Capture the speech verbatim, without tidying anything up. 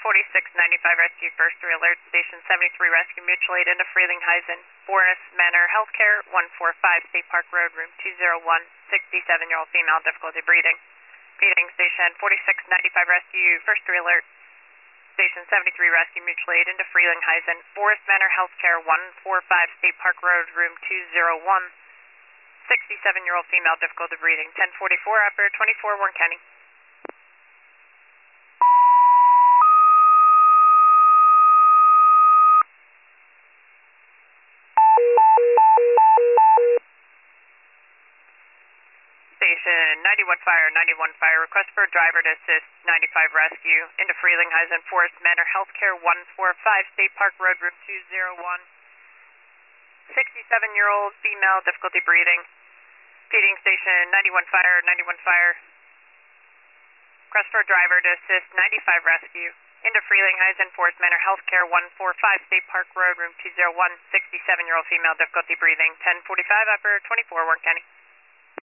forty-six ninety-five Rescue First Three Alert, Station seventy-three Rescue Mutual Aid into Frelinghuysen, Forest Manor Healthcare, one four five State Park Road, room two oh one, sixty-seven-year-old female, difficulty breathing. Feeding Station forty-six ninety-five Rescue First Three Alert, Station seventy-three Rescue Mutual Aid into Frelinghuysen, Forest Manor Healthcare, one four five State Park Road, room two oh one, sixty-seven-year-old female, difficulty breathing. ten forty-four, operator twenty-four, Warren County. Station ninety-one Fire, ninety-one Fire, request for a driver to assist ninety-five Rescue into Frelinghuysen, Forest Manor Healthcare, one four five State Park Road, room two oh one, sixty-seven-year-old female, difficulty breathing. Feeding Station ninety-one Fire, ninety-one Fire, request for a driver to assist ninety-five Rescue into Frelinghuysen, Forest Manor Healthcare, one four five State Park Road, room two oh one, sixty-seven-year-old female, difficulty breathing. ten forty-five, operator twenty-four, Warren County.